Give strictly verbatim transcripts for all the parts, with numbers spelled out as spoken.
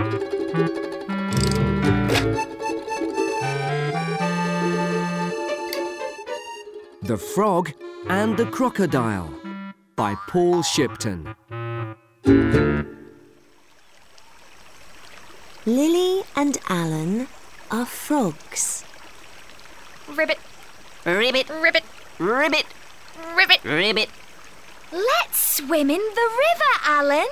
The Frog and the Crocodile by Paul Shipton. Lily and Alan are frogs. Ribbit, Ribbit, ribbit, ribbit, ribbit. ribbit. Let's swim in the river, Alan.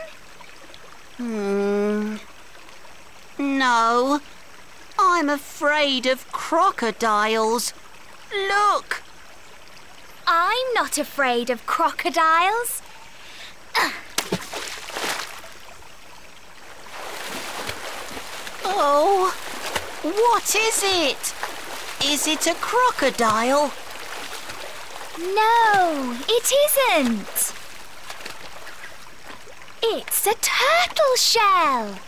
Hmm. No, I'm afraid of crocodiles. Look! I'm not afraid of crocodiles. Oh, what is it? Is it a crocodile? No, it isn't. It's a turtle shell.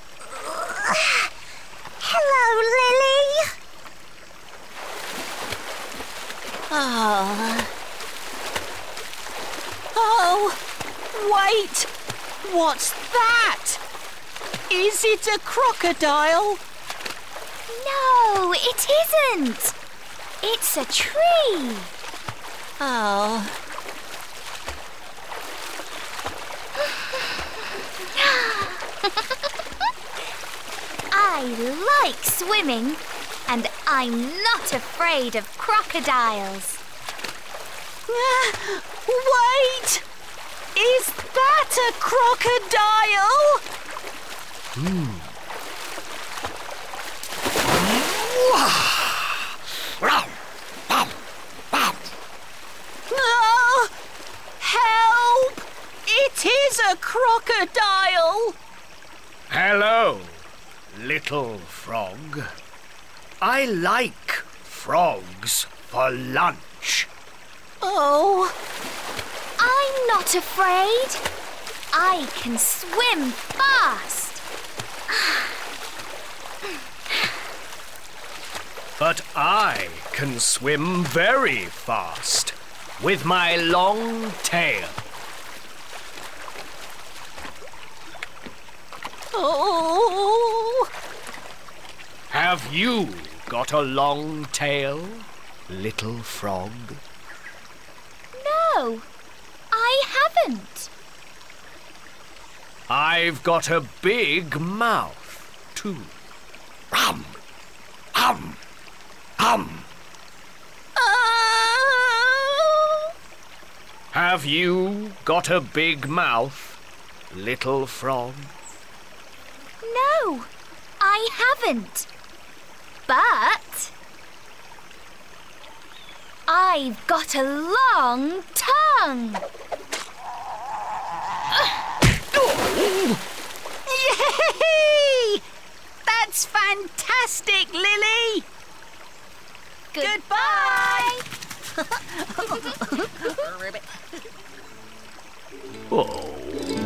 Hello, Lily. Oh. Oh, wait. What's that? Is it a crocodile? No, it isn't. It's a tree. Oh. I like swimming, and I'm not afraid of crocodiles. Wait! Is that a crocodile? Hmm. Oh, help! It is a crocodile! Hello, little frog. I like frogs for lunch. Oh, I'm not afraid. I can swim fast. But I can swim very fast with my long tail. oh. Have you got a long tail, little frog? No, I haven't. I've got a big mouth, too. Hum, hum, hum. Oh. Have you got a big mouth, little frog? No, I haven't. But I've got a long tongue. Yay! That's fantastic, Lily! Goodbye. Oh.